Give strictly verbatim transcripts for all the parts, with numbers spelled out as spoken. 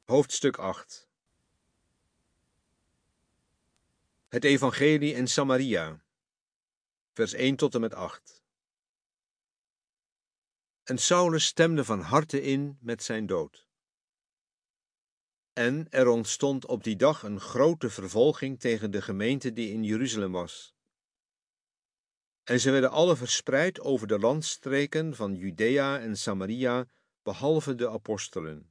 Hoofdstuk acht. Het evangelie in Samaria, vers één tot en met acht. En Saulus stemde van harte in met zijn dood. En er ontstond op die dag een grote vervolging tegen de gemeente die in Jeruzalem was. En ze werden alle verspreid over de landstreken van Judea en Samaria, behalve de apostelen.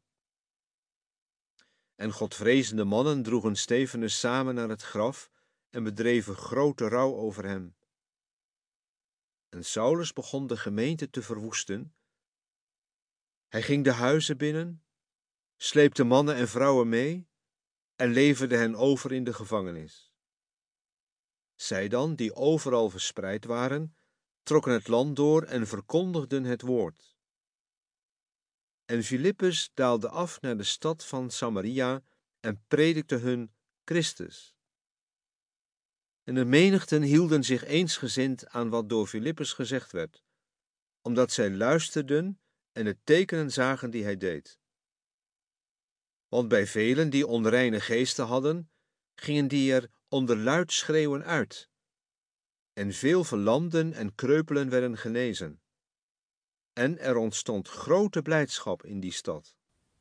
En godvrezende mannen droegen Stefanus samen naar het graf en bedreven grote rouw over hem. En Saulus begon de gemeente te verwoesten. Hij ging de huizen binnen, sleepte mannen en vrouwen mee en leverde hen over in de gevangenis. Zij dan, die overal verspreid waren, trokken het land door en verkondigden het woord. En Filippus daalde af naar de stad van Samaria en predikte hun Christus. En de menigten hielden zich eensgezind aan wat door Filippus gezegd werd, omdat zij luisterden en de tekenen zagen die hij deed. Want bij velen die onreine geesten hadden, gingen die er onder luid schreeuwen uit. En veel verlamden en kreupelen werden genezen. En er ontstond grote blijdschap in die stad.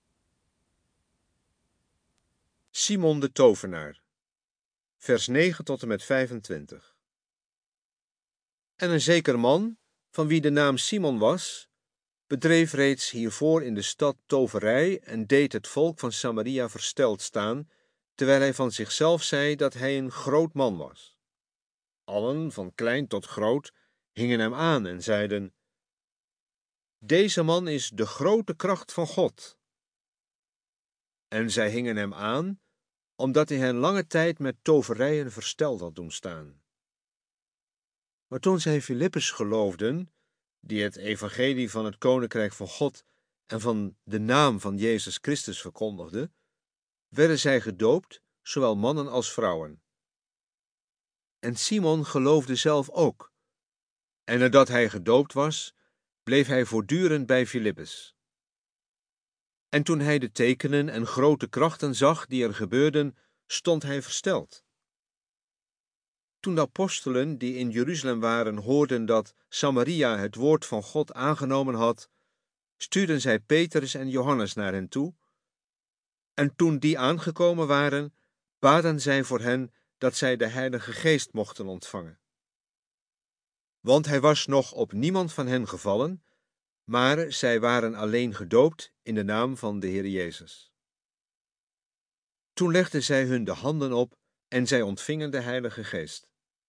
Simon de tovenaar, vers negen tot en met vijfentwintig. En een zeker man, van wie de naam Simon was, bedreef reeds hiervoor in de stad toverij en deed het volk van Samaria versteld staan, terwijl hij van zichzelf zei dat hij een groot man was. Allen, van klein tot groot, hingen hem aan en zeiden: Deze man is de grote kracht van God. En zij hingen hem aan, omdat hij hen lange tijd met toverijen versteld had doen staan. Maar toen zij Filippus geloofden, die het evangelie van het koninkrijk van God en van de naam van Jezus Christus verkondigde, werden zij gedoopt, zowel mannen als vrouwen. En Simon geloofde zelf ook, en nadat hij gedoopt was, bleef hij voortdurend bij Filippus. En toen hij de tekenen en grote krachten zag die er gebeurden, stond hij versteld. Toen de apostelen die in Jeruzalem waren hoorden dat Samaria het woord van God aangenomen had, stuurden zij Petrus en Johannes naar hen toe. En toen die aangekomen waren, baden zij voor hen dat zij de Heilige Geest mochten ontvangen. Want hij was nog op niemand van hen gevallen, maar zij waren alleen gedoopt in de naam van de Heer Jezus. Toen legden zij hun de handen op en zij ontvingen de Heilige Geest.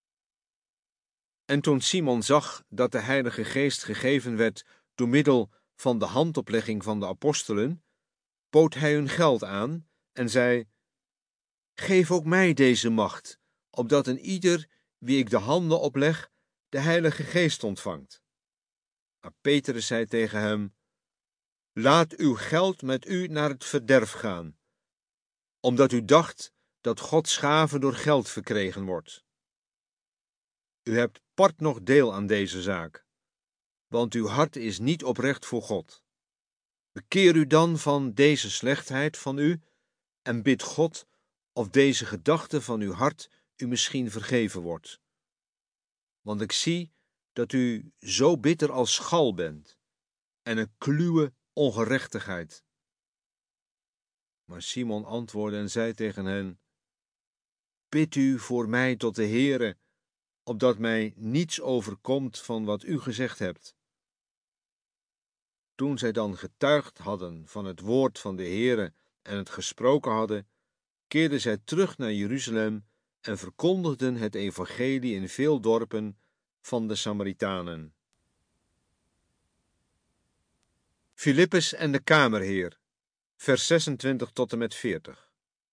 En toen Simon zag dat de Heilige Geest gegeven werd door middel van de handoplegging van de apostelen, bood hij hun geld aan en zei: Geef ook mij deze macht, opdat een ieder wie ik de handen opleg, de Heilige Geest ontvangt. Maar Petrus zei tegen hem: Laat uw geld met u naar het verderf gaan, omdat u dacht dat Gods gave door geld verkregen wordt. U hebt part nog deel aan deze zaak, want uw hart is niet oprecht voor God. Bekeer u dan van deze slechtheid van u en bid God of deze gedachte van uw hart u misschien vergeven wordt. Want ik zie dat u zo bitter als gal bent en een kluwe ongerechtigheid. Maar Simon antwoordde en zei tegen hen: Bid u voor mij tot de Heere, opdat mij niets overkomt van wat u gezegd hebt. Toen zij dan getuigd hadden van het woord van de Heere en het gesproken hadden, keerden zij terug naar Jeruzalem en verkondigden het evangelie in veel dorpen van de Samaritanen. Filippus en de kamerheer, vers zesentwintig tot en met veertig.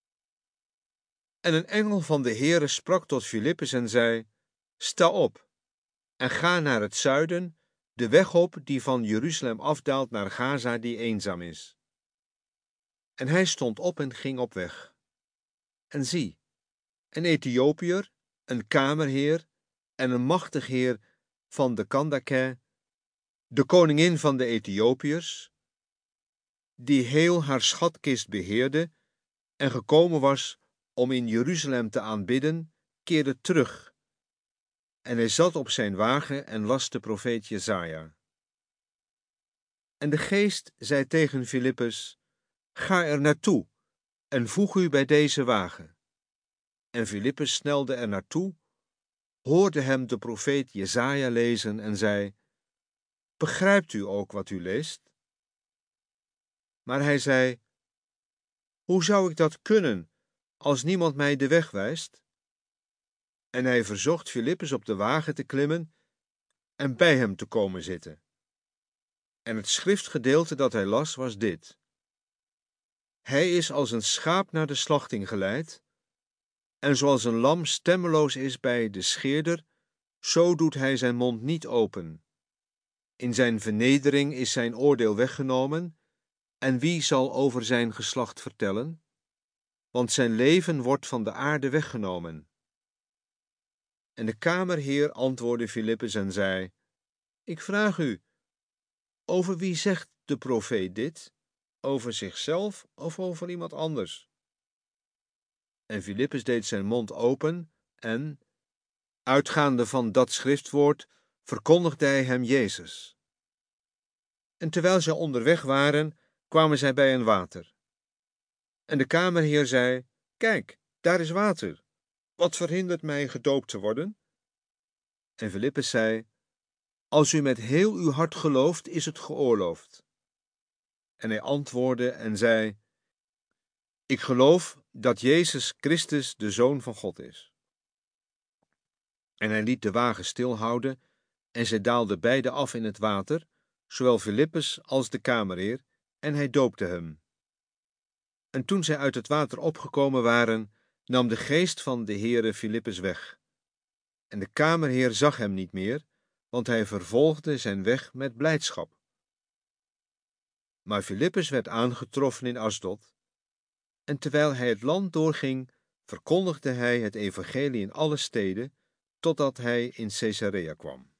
En een engel van de Heere sprak tot Filippus en zei: Sta op en ga naar het zuiden, de weg op die van Jeruzalem afdaalt naar Gaza, die eenzaam is. En hij stond op en ging op weg. En zie, een Ethiopiër, een kamerheer en een machtig heer van de Kandake, de koningin van de Ethiopiërs, die heel haar schatkist beheerde en gekomen was om in Jeruzalem te aanbidden, keerde terug. En hij zat op zijn wagen en las de profeet Jesaja. En de geest zei tegen Filippus: Ga er naartoe en voeg u bij deze wagen. En Filippus snelde er naartoe, hoorde hem de profeet Jesaja lezen en zei: Begrijpt u ook wat u leest? Maar hij zei: Hoe zou ik dat kunnen, als niemand mij de weg wijst? En hij verzocht Filippus op de wagen te klimmen en bij hem te komen zitten. En het schriftgedeelte dat hij las was dit: Hij is als een schaap naar de slachting geleid, en zoals een lam stemmeloos is bij de scheerder, zo doet hij zijn mond niet open. In zijn vernedering is zijn oordeel weggenomen, en wie zal over zijn geslacht vertellen? Want zijn leven wordt van de aarde weggenomen. En de kamerheer antwoordde Filippus en zei: Ik vraag u, over wie zegt de profeet dit? Over zichzelf of over iemand anders? En Filippus deed zijn mond open en, uitgaande van dat schriftwoord, verkondigde hij hem Jezus. En terwijl zij onderweg waren, kwamen zij bij een water. En de kamerheer zei: Kijk, daar is water. Wat verhindert mij gedoopt te worden? En Filippus zei: Als u met heel uw hart gelooft, is het geoorloofd. En hij antwoordde en zei: Ik geloof dat Jezus Christus de Zoon van God is. En hij liet de wagen stilhouden, en zij daalden beide af in het water, zowel Filippus als de kamerheer, en hij doopte hem. En toen zij uit het water opgekomen waren, nam de geest van de Heere Filippus weg. En de kamerheer zag hem niet meer, want hij vervolgde zijn weg met blijdschap. Maar Filippus werd aangetroffen in Asdod, en terwijl hij het land doorging, verkondigde hij het evangelie in alle steden, totdat hij in Caesarea kwam.